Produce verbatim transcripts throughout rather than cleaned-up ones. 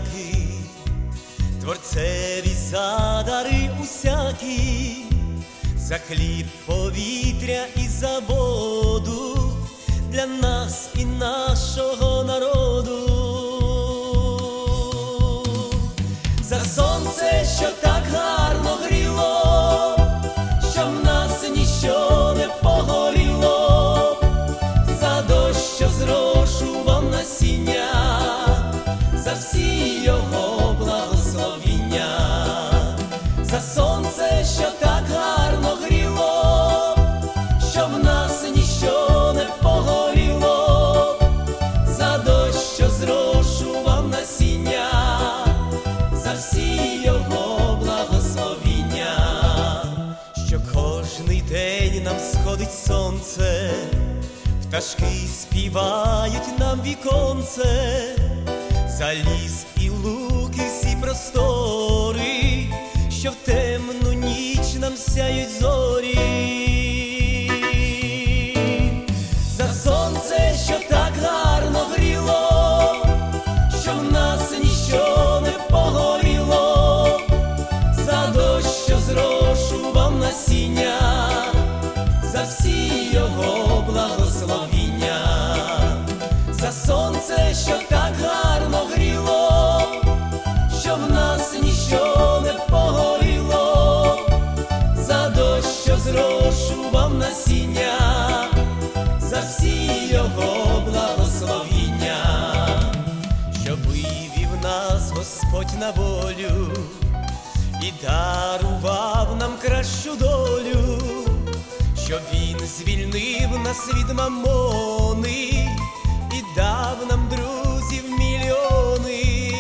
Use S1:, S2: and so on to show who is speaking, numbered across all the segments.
S1: подяки Творцеві за дари усякі, за хліб, повітря і за воду для нас і нашого народу. За сонце, що так гарно гріло, щоб нас ніщо не погоріло, за дощ, що зрошував насіння, за всі його благословіння. За сонце, що так гарно гріло, щоб нас ніщо не погоріло, за дощ, що зрошував насіння, за всі його благословіння. Що кожний день нам сходить сонце, пташки співають нам віконце, за ліс і луки всі простори, що в темну ніч нам сяють зорі. За сонце, що так гарно гріло, щоб нас ніщо не погоріло, за дощ, що зрошував насіння, за всі його благословіння. За сонце, що так гарно гріло, щоб нас ніщо не погоріло, за дощ, що зрошував насіння, за всі його благословіння. Що вивів нас Господь на волю і дарував нам кращу долю, що Він звільнив нас від мамони і дав нам друзів мільйони.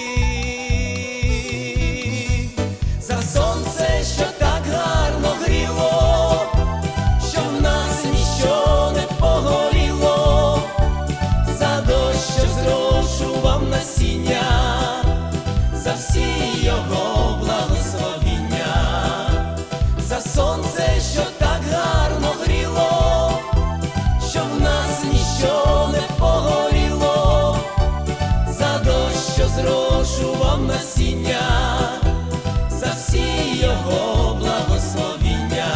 S1: За сонце, що так гарно гріло, щоб нас ніщо не погоріло, за дощ, що зрошував насіння, за всі його благословіння. За сонце, що так гарно гріло, щоб нас ніщо не погоріло, за дощ, що зрошував насіння, за всі його благословіння.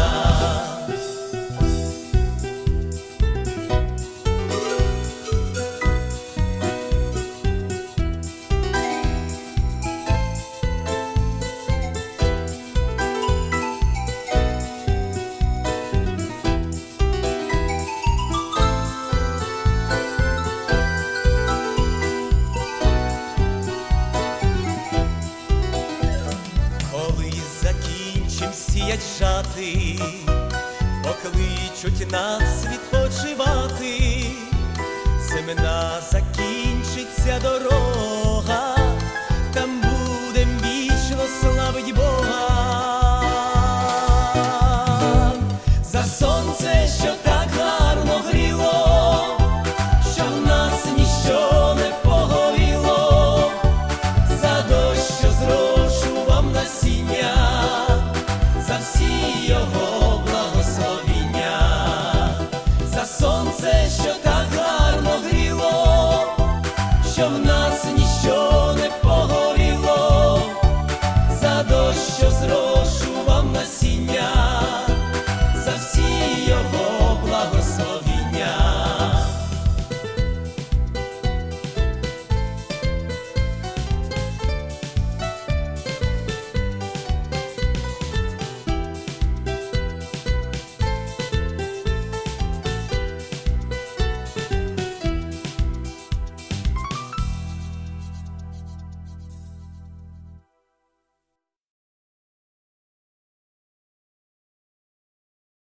S1: Закінчим сіять жати, покличуть нас відпочивати. Семена закінчиться дорога, там будем вічно славить Бога. За сонце, що так гарно гріло, щоб нас ніщо не погоріло, за дощ, що зрошував насіння, за всі його благословіння. За сонце, що так гарно гріло, щоб нас